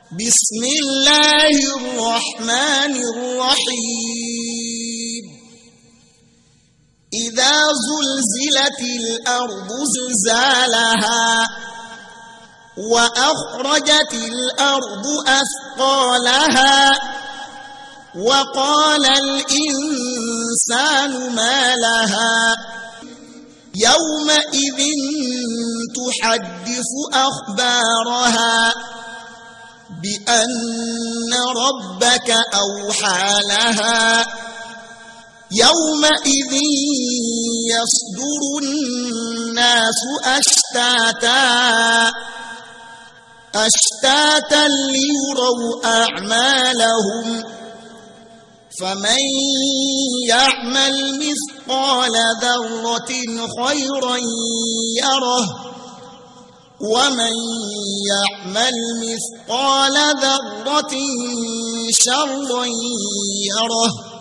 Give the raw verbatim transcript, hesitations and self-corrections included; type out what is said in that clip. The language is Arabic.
بسم الله الرحمن الرحيم إذا زلزلت الأرض زلزالها وأخرجت الأرض أثقالها وقال الإنسان ما لها يومئذ تحدث أخبارها بأن ربك أوحى لها يومئذ يصدر الناس أشتاتا أشتاتا ليروا أعمالهم فمن يعمل مثقال ذرة خيرا يره ومن يعمل مثقال ذرة شرا يره